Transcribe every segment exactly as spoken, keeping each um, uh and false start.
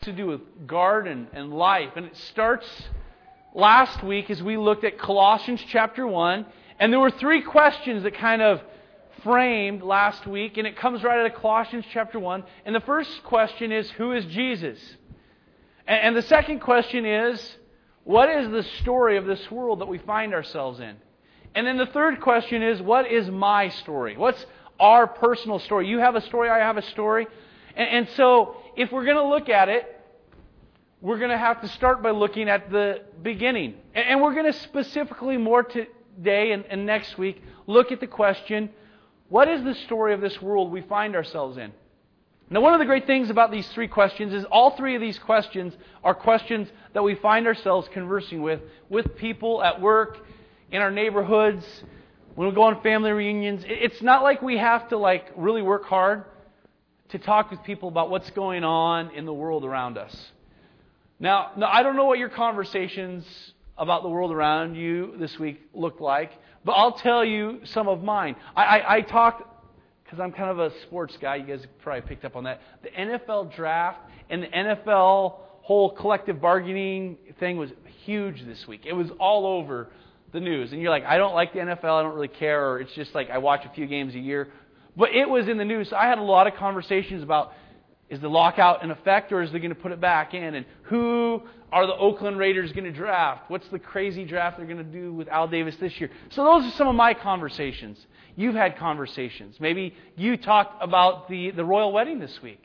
to do with garden and life. And it starts last week as we looked at Colossians chapter one. And there were three questions that kind of framed last week. And it comes right out of Colossians chapter one. And the first question is, who is Jesus? And, and the second question is, what is the story of this world that we find ourselves in? And then the third question is, what is my story? What's our personal story? You have a story, I have a story. And, and so, if we're going to look at it, we're going to have to start by looking at the beginning. And, and we're going to specifically more today and, and next week look at the question, what is the story of this world we find ourselves in? Now, one of the great things about these three questions is all three of these questions are questions that we find ourselves conversing with, with people at work, in our neighborhoods, when we go on family reunions. It's not like we have to like really work hard to talk with people about what's going on in the world around us. Now, now I don't know what your conversations about the world around you this week look like, but I'll tell you some of mine. I, I, I talked, because I'm kind of a sports guy, you guys probably picked up on that. The N F L draft and the N F L whole collective bargaining thing was huge this week. It was all over the news. And you're like, I don't like the N F L, I don't really care, or it's just like I watch a few games a year. But it was in the news. So I had a lot of conversations about, is the lockout in effect, or is they going to put it back in? And who are the Oakland Raiders going to draft? What's the crazy draft they're going to do with Al Davis this year? So those are some of my conversations. You've had conversations. Maybe you talked about the, the royal wedding this week.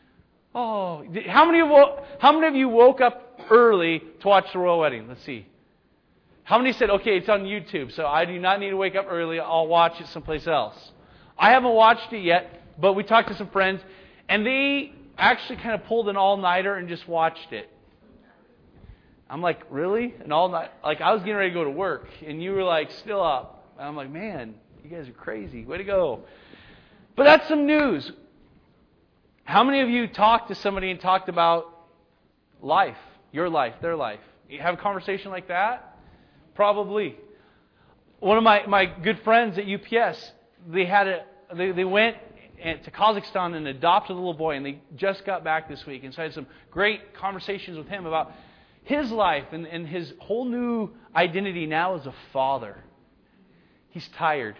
Oh, how many, of, how many of you woke up early to watch the royal wedding? Let's see. How many said, okay, it's on YouTube, so I do not need to wake up early, I'll watch it someplace else? I haven't watched it yet, but we talked to some friends, and they actually kind of pulled an all-nighter and just watched it. I'm like, really? An all-night? Like, I was getting ready to go to work, and you were like, still up. And I'm like, man, you guys are crazy. Way to go. But that's some news. How many of you talked to somebody and talked about life, your life, their life? You have a conversation like that? Probably. One of my, my good friends at U P S, they had a they, they went to Kazakhstan and adopted a little boy, and they just got back this week. And so I had some great conversations with him about his life and, and his whole new identity now as a father. He's tired.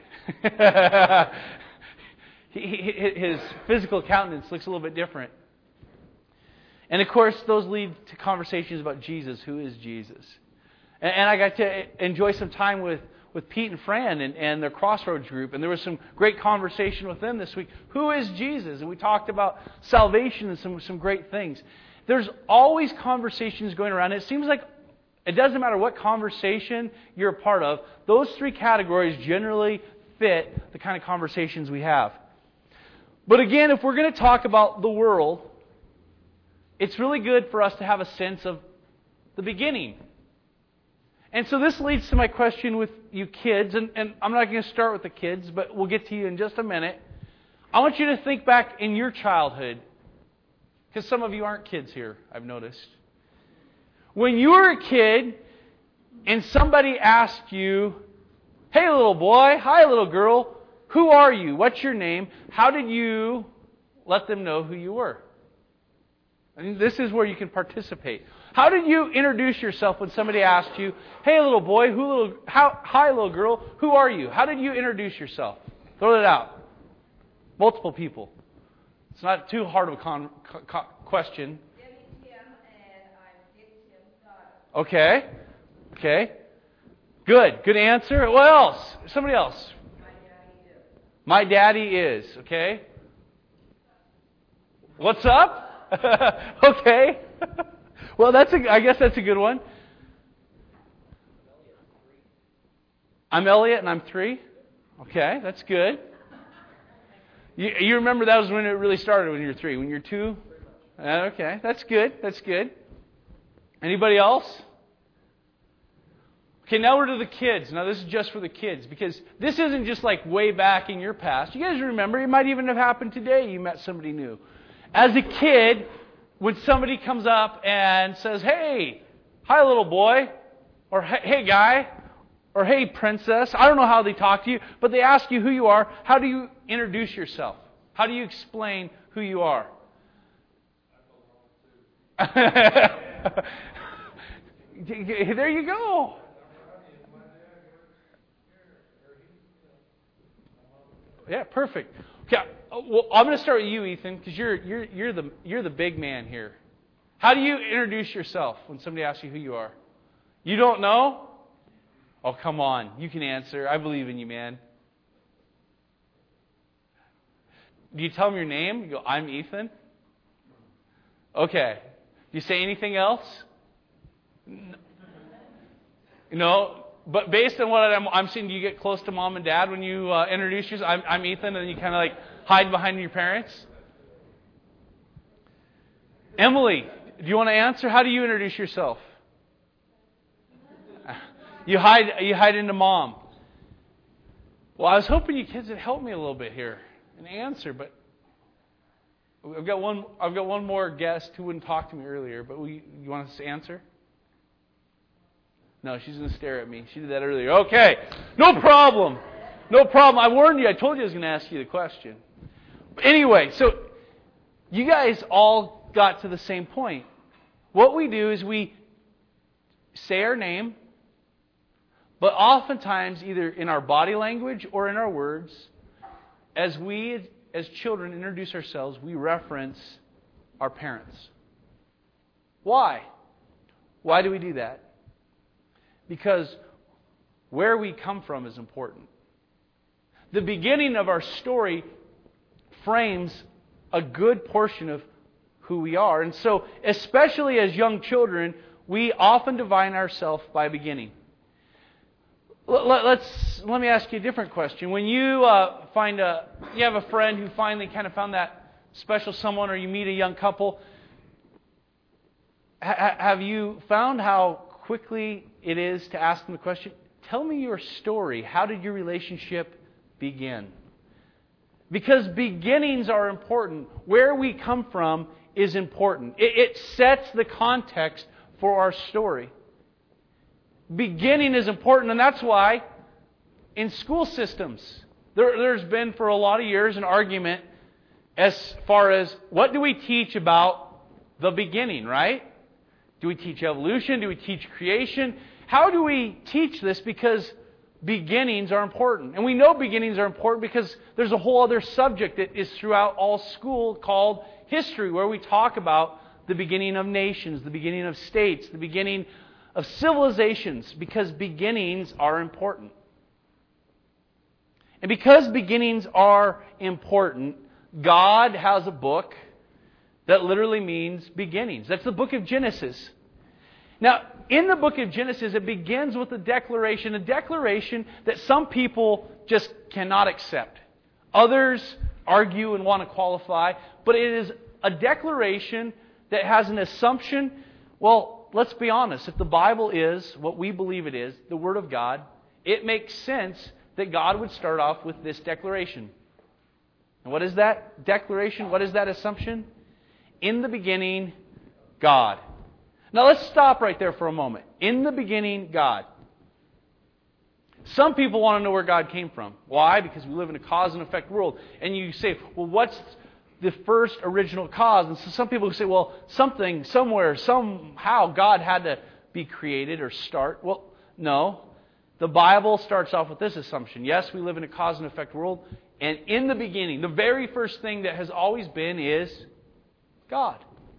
he, he, his physical countenance looks a little bit different. And of course, those lead to conversations about Jesus. Who is Jesus? And I got to enjoy some time with, with Pete and Fran and, and their Crossroads group. And there was some great conversation with them this week. Who is Jesus? And we talked about salvation and some, some great things. There's always conversations going around. It seems like it doesn't matter what conversation you're a part of. Those three categories generally fit the kind of conversations we have. But again, if we're going to talk about the world, it's really good for us to have a sense of the beginning. And so this leads to my question with you kids, and, and I'm not going to start with the kids, but we'll get to you in just a minute. I want you to think back in your childhood, because some of you aren't kids here, I've noticed. When you were a kid and somebody asked you, hey little boy, hi little girl, who are you? What's your name? How did you let them know who you were? I mean, this is where you can participate. How did you introduce yourself when somebody asked you, hey little boy, who little, how, hi little girl, who are you? How did you introduce yourself? Throw it out. Multiple people. It's not too hard of a con, con, question. Okay. Okay. Good. Good answer. What else? Somebody else. My daddy is. Okay. What's up? Okay. Well, that's a, I guess that's a good one. I'm Elliot and I'm three. Okay, that's good. You, you remember that was when it really started, when you were three. When you're two? Uh, okay, that's good. That's good. Anybody else? Okay, now we're to the kids. Now this is just for the kids, because this isn't just like way back in your past. You guys remember, it might even have happened today. You met somebody new. As a kid, when somebody comes up and says, hey, hi little boy, or hey guy, or hey princess, I don't know how they talk to you, but they ask you who you are, how do you introduce yourself? How do you explain who you are? There you go. Yeah, perfect. Okay, well, I'm going to start with you, Ethan, because you're you're you're the you're the big man here. How do you introduce yourself when somebody asks you who you are? You don't know? Oh, come on. You can answer. I believe in you, man. Do you tell them your name? You go, I'm Ethan? Okay. Do you say anything else? No. But based on what I'm, I'm seeing, do you get close to mom and dad when you uh, introduce yourself? I'm, I'm Ethan, and you kind of like hide behind your parents? Emily, do you want to answer? How do you introduce yourself? You hide you hide into mom. Well, I was hoping you kids would help me a little bit here and answer, but I've got one I've got one more guest who wouldn't talk to me earlier, but we, you want us to answer? No, she's going to stare at me. She did that earlier. Okay, no problem. No problem. I warned you. I told you I was going to ask you the question. But anyway, so you guys all got to the same point. What we do is we say our name, but oftentimes either in our body language or in our words, as we as children introduce ourselves, we reference our parents. Why? Why do we do that? Because where we come from is important. The beginning of our story frames a good portion of who we are. And so, especially as young children, we often define ourselves by beginning. Let's let me ask you a different question. When you uh, find a you have a friend who finally kind of found that special someone, or you meet a young couple, ha- have you found how quickly it is to ask them the question, tell me your story. How did your relationship begin? Because beginnings are important. Where we come from is important. It, it sets the context for our story. Beginning is important, and that's why in school systems, there, there's been for a lot of years an argument as far as what do we teach about the beginning, right? Do we teach evolution? Do we teach creation? How do we teach this? Because beginnings are important. And we know beginnings are important because there's a whole other subject that is throughout all school called history, where we talk about the beginning of nations, the beginning of states, the beginning of civilizations, because beginnings are important. And because beginnings are important, God has a book that literally means beginnings. That's the book of Genesis. Now, in the book of Genesis, it begins with a declaration, a declaration that some people just cannot accept. Others argue and want to qualify, but it is a declaration that has an assumption. Well, let's be honest. If the Bible is what we believe it is, the Word of God, it makes sense that God would start off with this declaration. And what is that declaration? What is that assumption? In the beginning, God. Now let's stop right there for a moment. In the beginning, God. Some people want to know where God came from. Why? Because we live in a cause and effect world. And you say, well, what's the first original cause? And so some people say, well, something, somewhere, somehow God had to be created or start. Well, no. The Bible starts off with this assumption. Yes, we live in a cause and effect world. And in the beginning, the very first thing that has always been is God.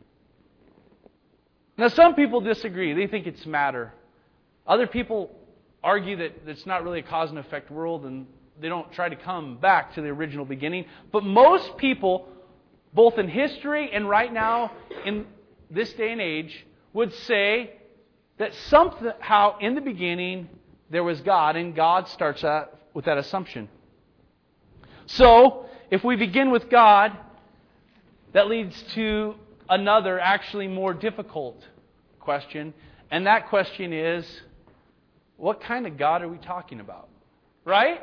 Now, some people disagree. They think it's matter. Other people argue that it's not really a cause and effect world, and they don't try to come back to the original beginning. But most people, both in history and right now in this day and age, would say that somehow in the beginning there was God, and God starts out with that assumption. So, if we begin with God, that leads to another, actually more difficult question. And that question is, what kind of God are we talking about? Right?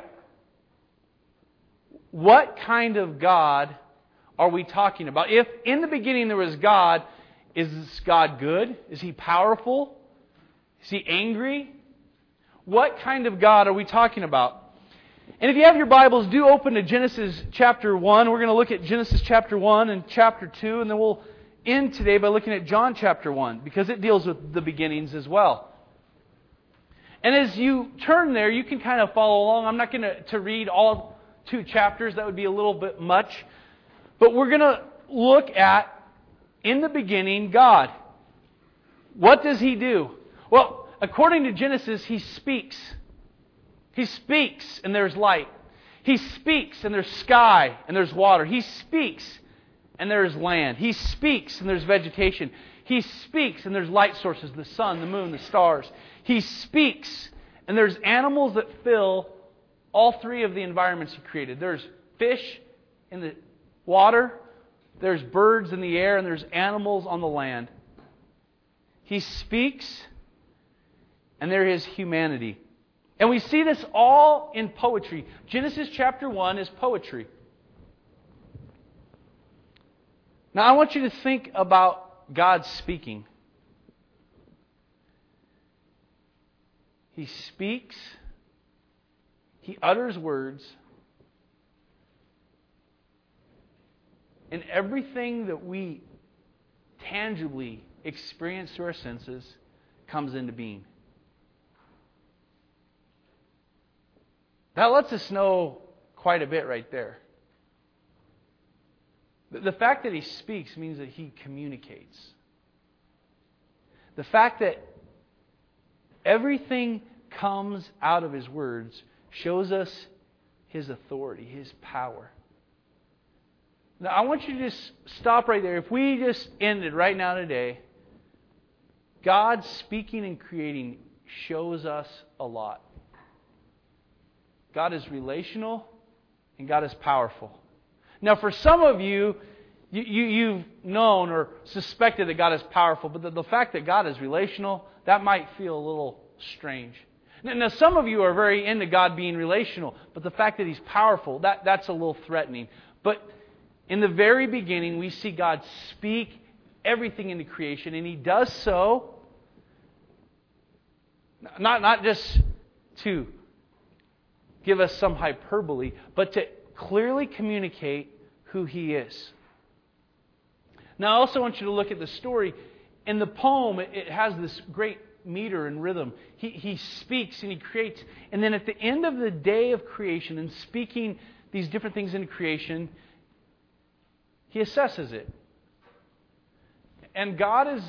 What kind of God are we talking about? If in the beginning there was God, is God good? Is He powerful? Is He angry? What kind of God are we talking about? And if you have your Bibles, do open to Genesis chapter one. We're going to look at Genesis chapter one and chapter two, and then we'll in today by looking at John chapter one, because it deals with the beginnings as well. And as you turn there, you can kind of follow along. I'm not going to, to read all two chapters. That would be a little bit much. But we're going to look at, in the beginning, God. What does He do? Well, according to Genesis, He speaks. He speaks and there's light. He speaks and there's sky and there's water. He speaks and there's land. He speaks and there's vegetation. He speaks and there's light sources, the sun, the moon, the stars. He speaks and there's animals that fill all three of the environments He created. There's fish in the water, there's birds in the air, and there's animals on the land. He speaks and there is humanity. And we see this all in poetry. Genesis chapter one is poetry. Now I want you to think about God speaking. He speaks. He utters words. And everything that we tangibly experience through our senses comes into being. That lets us know quite a bit right there. The fact that He speaks means that He communicates. The fact that everything comes out of His words shows us His authority, His power. Now, I want you to just stop right there. If we just ended right now today, God speaking and creating shows us a lot. God is relational and God is powerful. Now, for some of you, you, you you've known or suspected that God is powerful, but the, the fact that God is relational, that might feel a little strange. Now, now, some of you are very into God being relational, but the fact that He's powerful, that, that's a little threatening. But in the very beginning, we see God speak everything into creation, and He does so not, not just to give us some hyperbole, but to clearly communicate who He is. Now, I also want you to look at the story. In the poem, it has this great meter and rhythm. He, he speaks and He creates. And then at the end of the day of creation and speaking these different things into creation, He assesses it. And God is,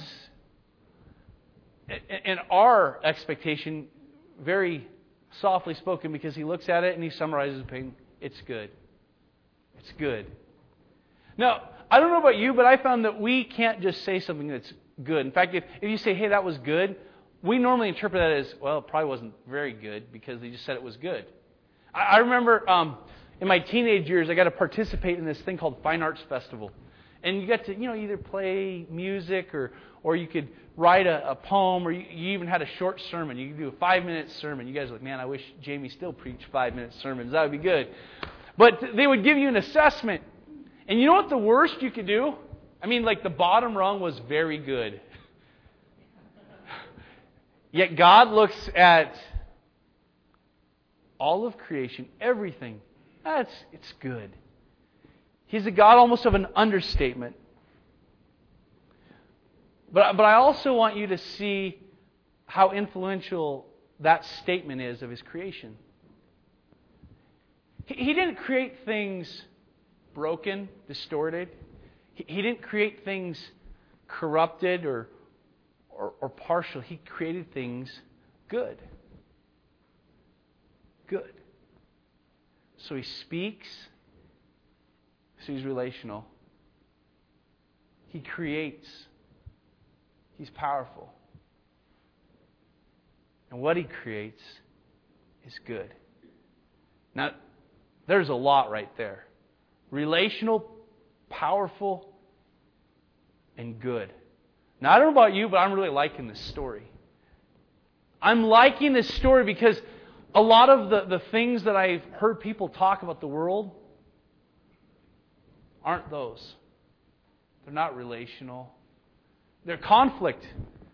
in our expectation, very softly spoken, because He looks at it and He summarizes it. It's good. It's good. Now, I don't know about you, but I found that we can't just say something that's good. In fact, if, if you say, hey, that was good, we normally interpret that as, well, it probably wasn't very good because they just said it was good. I, I remember um, in my teenage years, I got to participate in this thing called Fine Arts Festival. And you got to, you know, either play music or or you could write a, a poem, or you, you even had a short sermon. You could do a five-minute sermon. You guys are like, man, I wish Jamie still preached five-minute sermons. That would be good. But they would give you an assessment. And you know what the worst you could do? I mean, like the bottom rung was very good. Yet God looks at all of creation, everything. That's it's good. He's a God almost of an understatement. But, but I also want you to see how influential that statement is of His creation. He, he didn't create things broken, distorted. He, he didn't create things corrupted or, or, or partial. He created things good. Good. So He speaks. So He's relational. He creates. He's powerful. And what He creates is good. Now, there's a lot right there. Relational, powerful, and good. Now, I don't know about you, but I'm really liking this story. I'm liking this story because a lot of the, the things that I've heard people talk about the world aren't those. They're not relational. They're conflict.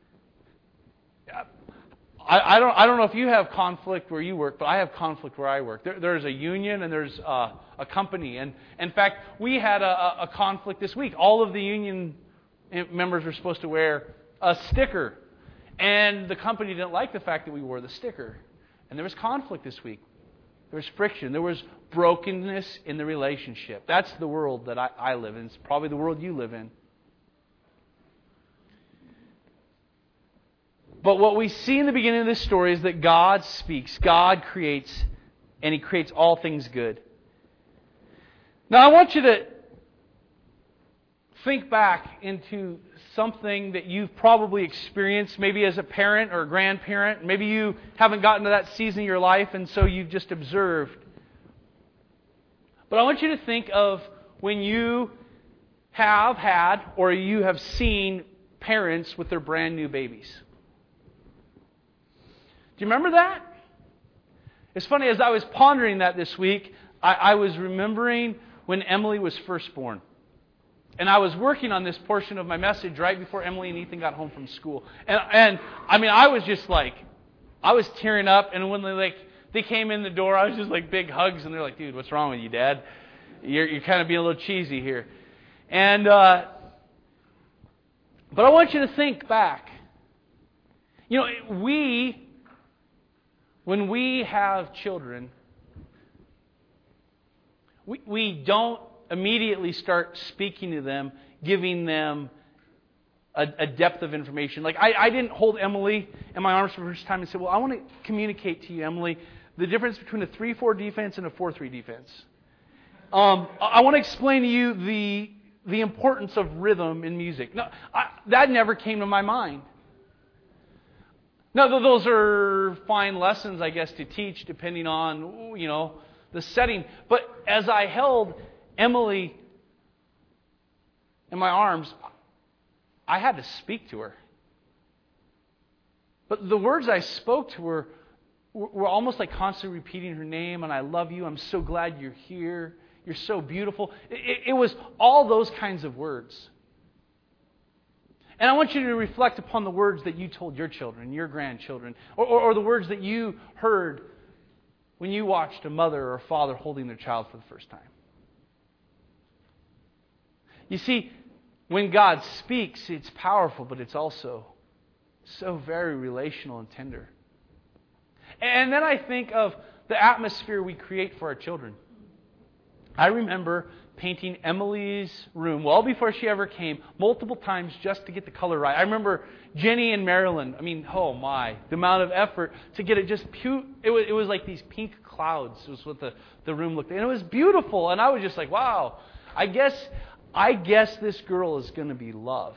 I, I don't. I don't know if you have conflict where you work, but I have conflict where I work. There, there's a union and there's a, a company, and in fact, we had a, a conflict this week. All of the union members were supposed to wear a sticker. And the company didn't like the fact that we wore the sticker. And there was conflict this week. There was friction. There was brokenness in the relationship. That's the world that I, I live in. It's probably the world you live in. But what we see in the beginning of this story is that God speaks. God creates, and He creates all things good. Now I want you to think back into something that you've probably experienced, maybe as a parent or a grandparent. Maybe you haven't gotten to that season of your life, and so you've just observed. But I want you to think of when you have had or you have seen parents with their brand new babies. Do you remember that? It's funny, as I was pondering that this week, I, I was remembering when Emily was first born. And I was working on this portion of my message right before Emily and Ethan got home from school. And, and I mean, I was just like, I was tearing up. And when they like they came in the door, I was just like big hugs. And they're like, dude, what's wrong with you, Dad? You're, you're kind of being a little cheesy here. And, uh, but I want you to think back. You know, we... When we have children, we, we don't immediately start speaking to them, giving them a, a depth of information. Like, I, I didn't hold Emily in my arms for the first time and say, well, I want to communicate to you, Emily, the difference between a three four defense and a four three defense. Um, I want to explain to you the, the importance of rhythm in music. No, I, that never came to my mind. Now, those are fine lessons, I guess, to teach depending on, you know, the setting. But as I held Emily in my arms, I had to speak to her. But the words I spoke to her were almost like constantly repeating her name, and I love you, I'm so glad you're here, you're so beautiful. It, it was all those kinds of words. And I want you to reflect upon the words that you told your children, your grandchildren, or, or, or the words that you heard when you watched a mother or a father holding their child for the first time. You see, when God speaks, it's powerful, but it's also so very relational and tender. And then I think of the atmosphere we create for our children. I remember painting Emily's room well before she ever came, multiple times just to get the color right. I remember Jenny and Marilyn. I mean, oh my, the amount of effort to get it just pu- it was it was like these pink clouds was what the, the room looked like. And it was beautiful. And I was just like, wow, I guess I guess this girl is going to be loved.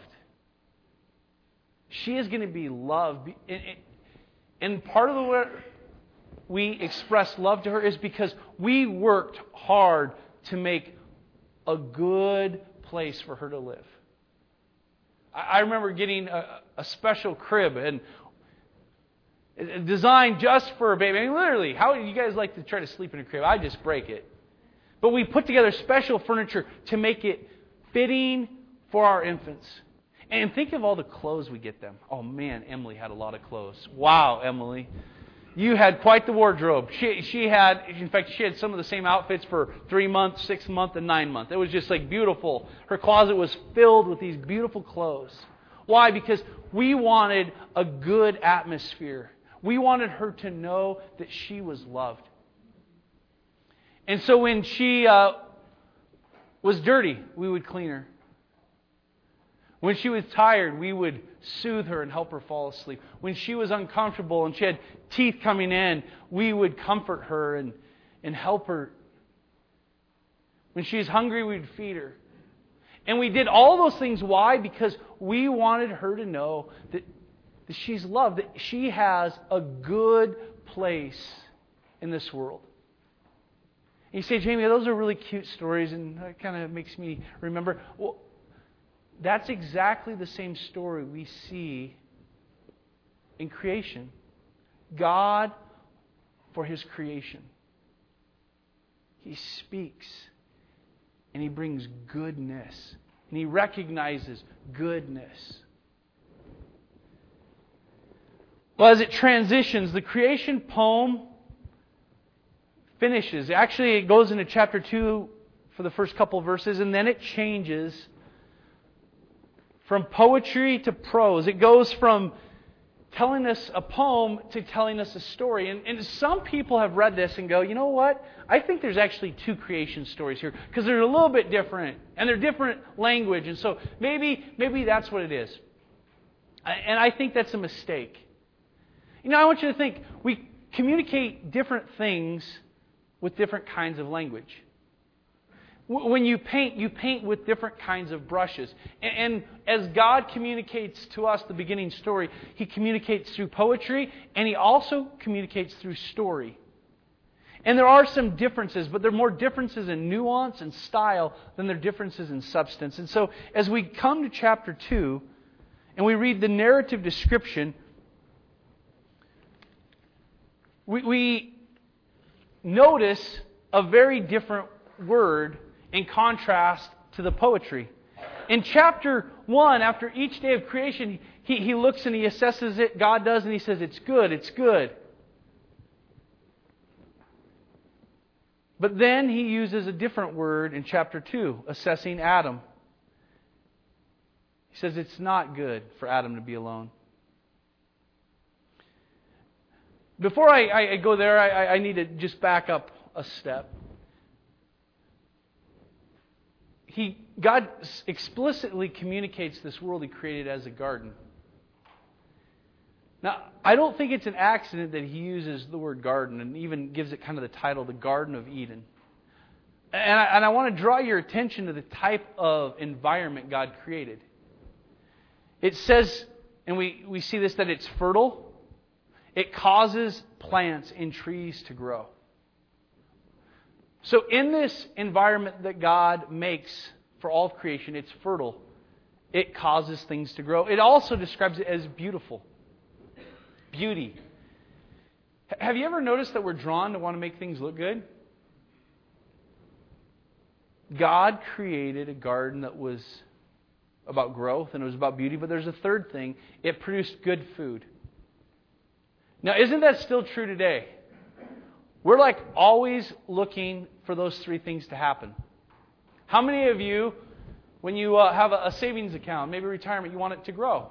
She is going to be loved. And, and part of the way we express love to her is because we worked hard to make a good place for her to live. I remember getting a, a special crib and designed just for a baby. I mean, literally, how do you guys like to try to sleep in a crib? I just break it. But we put together special furniture to make it fitting for our infants. And think of all the clothes we get them. Oh man, Emily had a lot of clothes. Wow, Emily. You had quite the wardrobe. She she had, in fact, she had some of the same outfits for three months, six months, and nine months. It was just like beautiful. Her closet was filled with these beautiful clothes. Why? Because we wanted a good atmosphere. We wanted her to know that she was loved. And so when she uh, was dirty, we would clean her. When she was tired, we would soothe her and help her fall asleep. When she was uncomfortable and she had teeth coming in, we would comfort her and, and help her. When she was hungry, we'd feed her. And we did all those things. Why? Because we wanted her to know that, that she's loved, that she has a good place in this world. And you say, Jamie, those are really cute stories, and that kind of makes me remember. Well, that's exactly the same story we see in creation. God, for His creation, He speaks and He brings goodness. And He recognizes goodness. Well, as it transitions, the creation poem finishes. Actually, it goes into chapter two for the first couple of verses, and then it changes from poetry to prose. It goes from telling us a poem to telling us a story. And, and some people have read this and go, you know what? I think there's actually two creation stories here because they're a little bit different and they're different language. And so maybe maybe that's what it is. And I think that's a mistake. You know, I want you to think, we communicate different things with different kinds of language. When you paint, you paint with different kinds of brushes. And as God communicates to us the beginning story, He communicates through poetry, and He also communicates through story. And there are some differences, but there are more differences in nuance and style than there are differences in substance. And so as we come to chapter two, and we read the narrative description, we, we notice a very different word in contrast to the poetry. In chapter one, after each day of creation, he, he looks and he assesses it, God does, and He says, it's good, it's good. But then He uses a different word in chapter two, assessing Adam. He says, it's not good for Adam to be alone. Before I, I go there, I, I need to just back up a step. He, God explicitly communicates this world He created as a garden. Now, I don't think it's an accident that He uses the word garden and even gives it kind of the title, the Garden of Eden. And I, and I want to draw your attention to the type of environment God created. It says, and we, we see this, that it's fertile. It causes plants and trees to grow. So in this environment that God makes for all of creation, it's fertile. It causes things to grow. It also describes it as beautiful. Beauty. Have you ever noticed that we're drawn to want to make things look good? God created a garden that was about growth and it was about beauty, but there's a third thing. It produced good food. Now, isn't that still true today? We're like always looking for those three things to happen. How many of you, when you uh, have a, a savings account, maybe retirement, you want it to grow?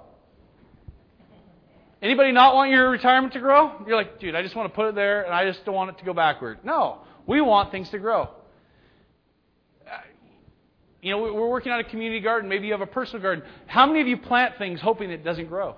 Anybody not want your retirement to grow? You're like, dude, I just want to put it there and I just don't want it to go backward. No, we want things to grow. Uh, you know, we're working on a community garden. Maybe you have a personal garden. How many of you plant things hoping it doesn't grow?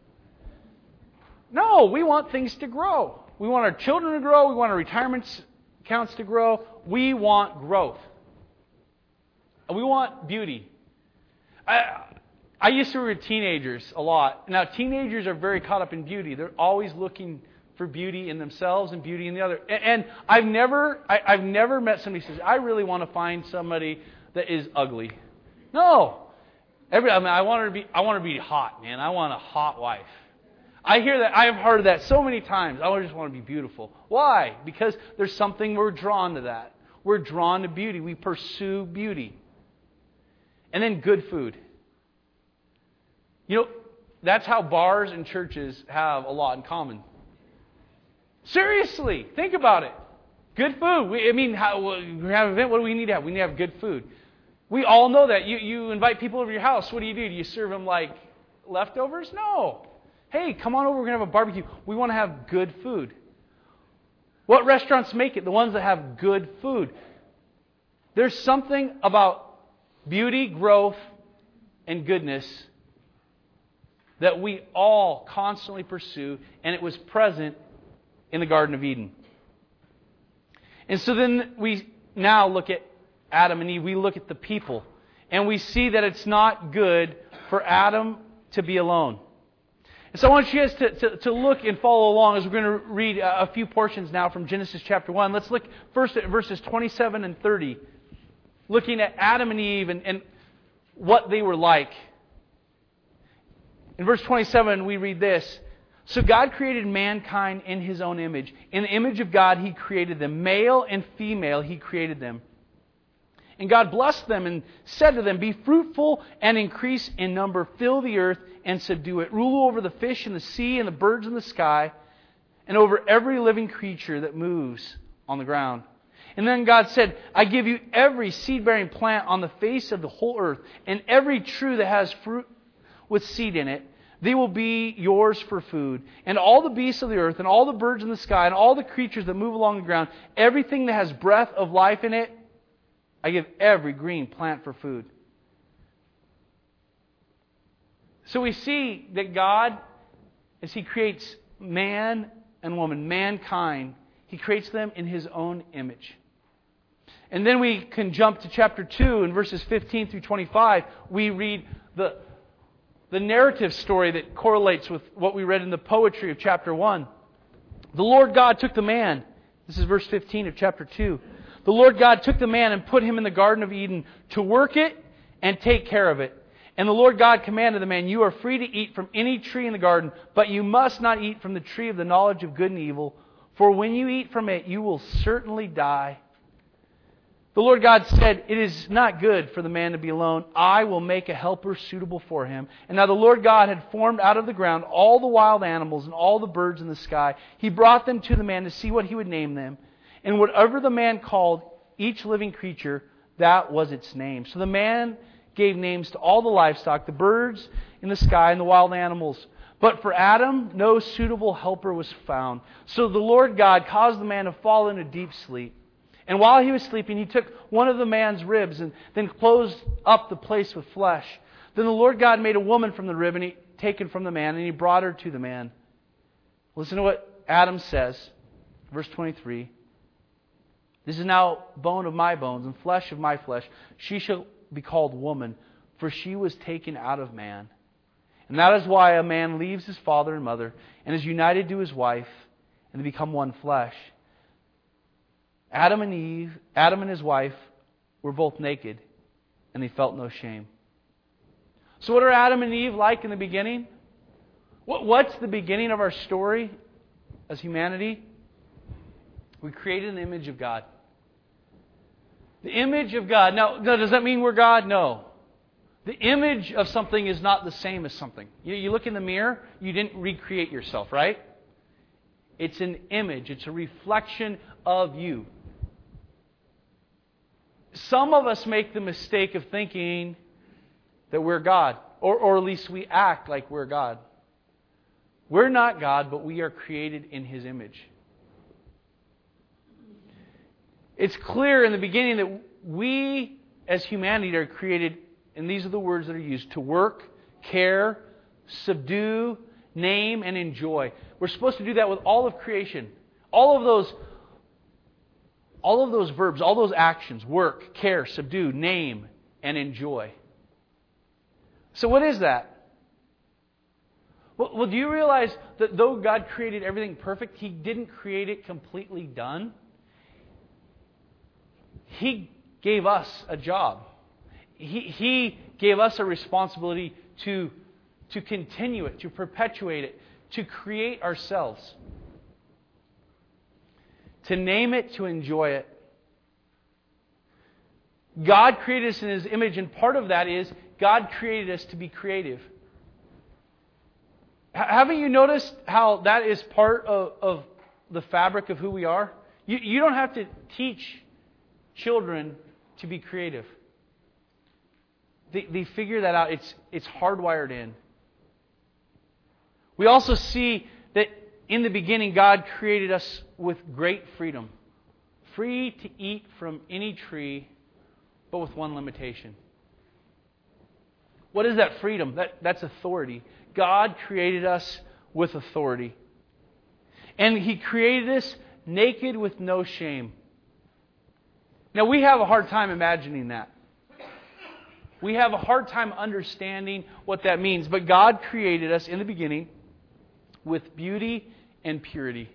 No, we want things to grow. We want our children to grow. We want our retirement accounts to grow. We want growth. We want beauty. I, I used to work with teenagers a lot. Now, teenagers are very caught up in beauty. They're always looking for beauty in themselves and beauty in the other. And, and I've never, I, I've never met somebody who says, I really want to find somebody that is ugly. No. Every, I mean, I want her to be, I want her to be hot, man. I want a hot wife. I hear that. I have heard that so many times. I just want to be beautiful. Why? Because there's something we're drawn to that. We're drawn to beauty. We pursue beauty. And then good food. You know, that's how bars and churches have a lot in common. Seriously, think about it. Good food. We, I mean, how, we have an event. What do we need to have? We need to have good food. We all know that. You, you invite people over to your house. What do you do? Do you serve them like leftovers? No. Hey, come on over, we're going to have a barbecue. We want to have good food. What restaurants make it? The ones that have good food. There's something about beauty, growth, and goodness that we all constantly pursue, and it was present in the Garden of Eden. And so then we now look at Adam and Eve. We look at the people, and we see that it's not good for Adam to be alone. So I want you guys to, to, to look and follow along as we're going to read a few portions now from Genesis chapter one. Let's look first at verses twenty-seven and thirty, looking at Adam and Eve and, and what they were like. In verse twenty-seven, we read this. So God created mankind in His own image. In the image of God, He created them. Male and female, He created them. And God blessed them and said to them, be fruitful and increase in number. Fill the earth and subdue it. Rule over the fish in the sea and the birds in the sky, and over every living creature that moves on the ground. And then God said, I give you every seed-bearing plant on the face of the whole earth, and every tree that has fruit, with seed in it. They will be yours for food. And all the beasts of the earth, and all the birds in the sky, and all the creatures that move along the ground, everything that has breath of life in it, I give every green plant for food. So we see that God, as He creates man and woman, mankind, He creates them in His own image. And then we can jump to chapter two, in verses fifteen through twenty-five. We read the, the narrative story that correlates with what we read in the poetry of chapter one. The Lord God took the man. This is verse fifteen of chapter two. The Lord God took the man and put him in the Garden of Eden to work it and take care of it. And the Lord God commanded the man, you are free to eat from any tree in the garden, but you must not eat from the tree of the knowledge of good and evil, for when you eat from it, you will certainly die. The Lord God said, it is not good for the man to be alone. I will make a helper suitable for him. And now the Lord God had formed out of the ground all the wild animals and all the birds in the sky. He brought them to the man to see what he would name them. And whatever the man called each living creature, that was its name. So the man gave names to all the livestock, the birds in the sky, and the wild animals. But for Adam, no suitable helper was found. So the Lord God caused the man to fall into deep sleep. And while he was sleeping, He took one of the man's ribs and then closed up the place with flesh. Then the Lord God made a woman from the rib and he, taken from the man, and He brought her to the man. Listen to what Adam says, verse twenty-three. This is now bone of my bones and flesh of my flesh. She shall be called woman, for she was taken out of man. And that is why a man leaves his father and mother and is united to his wife, and they become one flesh. Adam and Eve, Adam and his wife were both naked, and they felt no shame. So what are Adam and Eve like in the beginning? What's the beginning of our story as humanity? We created an image of God. The image of God. Now, does that mean we're God? No. The image of something is not the same as something. You, you look in the mirror, you didn't recreate yourself, right? It's an image. It's a reflection of you. Some of us make the mistake of thinking that we're God, or, or at least we act like we're God. We're not God, but we are created in His image. It's clear in the beginning that we, as humanity, are created, and these are the words that are used, to work, care, subdue, name, and enjoy. We're supposed to do that with all of creation. All of those All of those verbs, all those actions, work, care, subdue, name, and enjoy. So what is that? Well, well, do you realize that though God created everything perfect, He didn't create it completely done? He gave us a job. He, he gave us a responsibility to, to continue it, to perpetuate it, to create ourselves. To name it, to enjoy it. God created us in His image, and part of that is God created us to be creative. H- haven't you noticed how that is part of, of the fabric of who we are? You, you don't have to teach children to be creative. They, they figure that out. It's, it's hardwired in. We also see that in the beginning, God created us with great freedom. Free to eat from any tree, but with one limitation. What is that freedom? That, that's authority. God created us with authority. And He created us naked with no shame. Now, we have a hard time imagining that. We have a hard time understanding what that means. But God created us in the beginning with beauty and purity.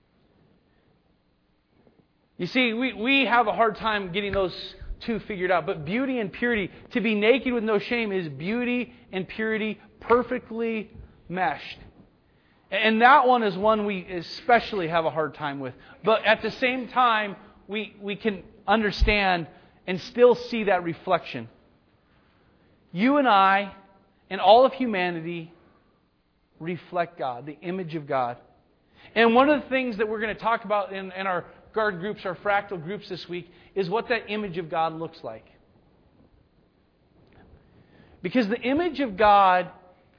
You see, we, we have a hard time getting those two figured out. But beauty and purity, to be naked with no shame, is beauty and purity perfectly meshed. And that one is one we especially have a hard time with. But at the same time, we, we can understand and still see that reflection. You and I and all of humanity reflect God, the image of God. And one of the things that we're going to talk about in, in our guard groups, our fractal groups this week, is what that image of God looks like. Because the image of God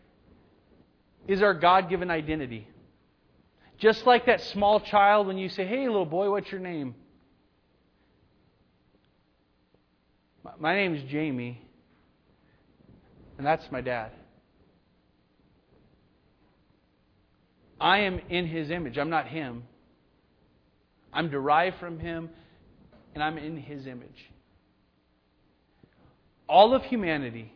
is our God-given identity. Just like that small child when you say, "Hey, little boy, what's your name?" "My name is Jamie, and that's my dad." I am in His image. I'm not Him. I'm derived from Him, and I'm in His image. All of humanity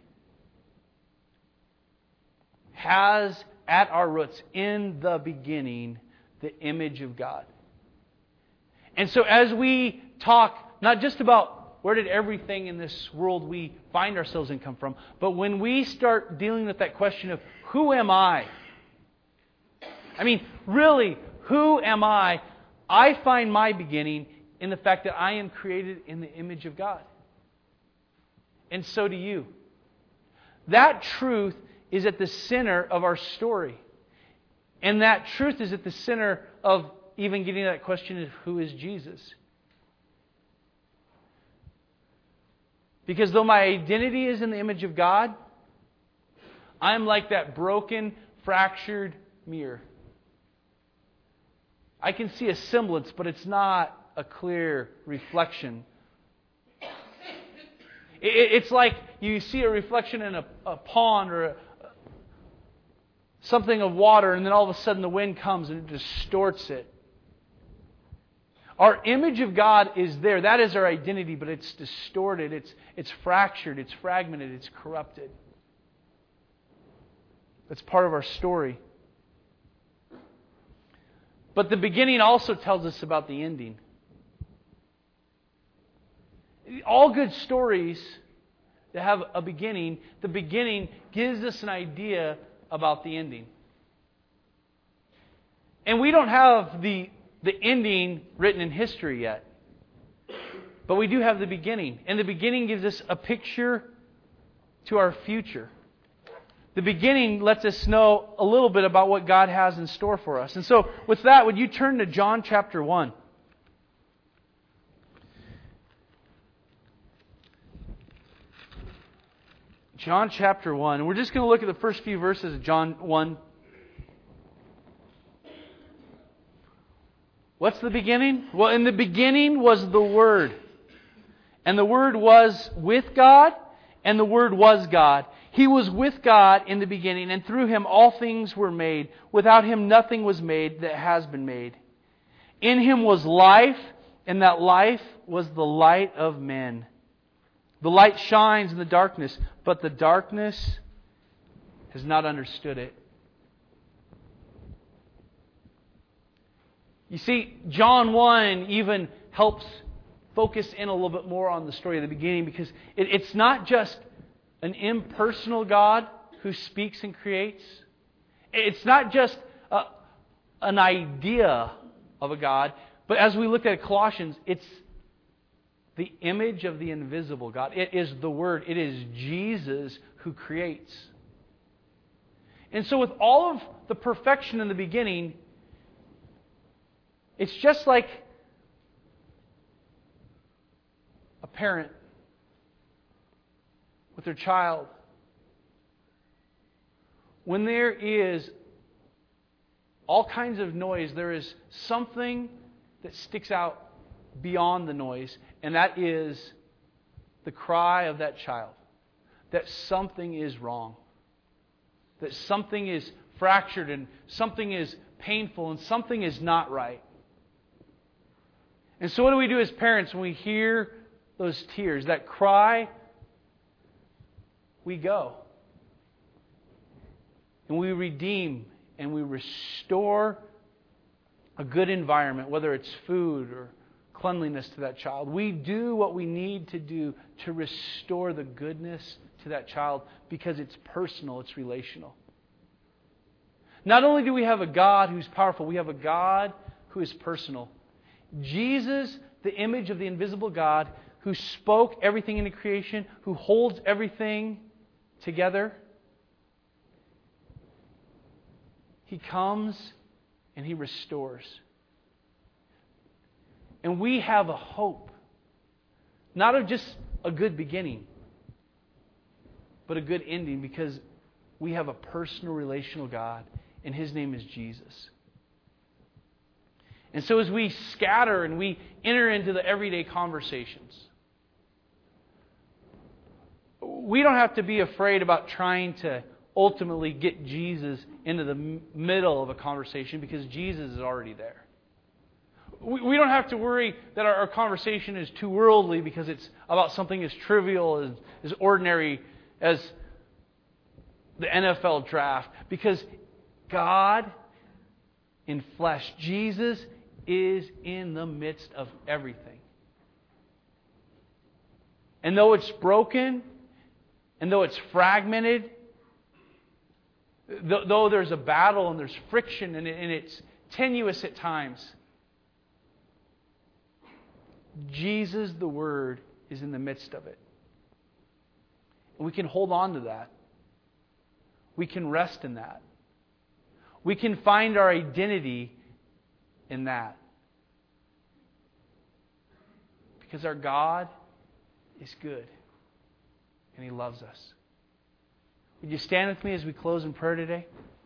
has at our roots, in the beginning, the image of God. And so as we talk, not just about where did everything in this world we find ourselves in come from, but when we start dealing with that question of who am I? I mean, really, who am I? I find my beginning in the fact that I am created in the image of God. And so do you. That truth is at the center of our story. And that truth is at the center of even getting to that question of who is Jesus. Because though my identity is in the image of God, I'm like that broken, fractured mirror. I can see a semblance, but it's not a clear reflection. It's like you see a reflection in a, a pond or a, something of water, and then all of a sudden the wind comes and it distorts it. Our image of God is there. That is our identity, but it's distorted, it's, it's fractured, it's fragmented, it's corrupted. That's part of our story. But the beginning also tells us about the ending. All good stories that have a beginning, the beginning gives us an idea about the ending. And we don't have the, the ending written in history yet. But we do have the beginning. And the beginning gives us a picture to our future. The beginning lets us know a little bit about what God has in store for us. And so with that, would you turn to John chapter one? John chapter one. We're just going to look at the first few verses of John one. What's the beginning? Well, in the beginning was the Word. And the Word was with God, and the Word was God. He was with God in the beginning, and through Him all things were made. Without Him nothing was made that has been made. In Him was life, and that life was the light of men. The light shines in the darkness, but the darkness has not understood it. You see, John one even helps focus in a little bit more on the story of the beginning, because it, it's not just an impersonal God who speaks and creates. It's not just a, an idea of a God, but as we looked at Colossians, it's the image of the invisible God. It is the Word. It is Jesus who creates. And so with all of the perfection in the beginning, it's just like a parent with their child. When there is all kinds of noise, there is something that sticks out beyond the noise, and that is the cry of that child that something is wrong, that something is fractured, and something is painful, and something is not right. And so what do we do as parents when we hear those tears, that cry? We go. And we redeem and we restore a good environment, whether it's food or cleanliness to that child. We do what we need to do to restore the goodness to that child, because it's personal, it's relational. Not only do we have a God who's powerful, we have a God who is personal. Jesus, the image of the invisible God, who spoke everything into creation, who holds everything together, He comes and He restores. And we have a hope, not of just a good beginning, but a good ending, because We have a personal, relational God, and His name is Jesus. And so as we scatter and we enter into the everyday conversations, we don't have to be afraid about trying to ultimately get Jesus into the middle of a conversation, because Jesus is already there. We don't have to worry that our conversation is too worldly because it's about something as trivial, as, as ordinary as the N F L draft. Because God in flesh, Jesus, is in the midst of everything. And though it's broken, and though it's fragmented, though there's a battle and there's friction and it's tenuous at times, Jesus, the Word, is in the midst of it. And we can hold on to that. We can rest in that. We can find our identity in that. Because our God is good. And He loves us. Would you stand with me as we close in prayer today?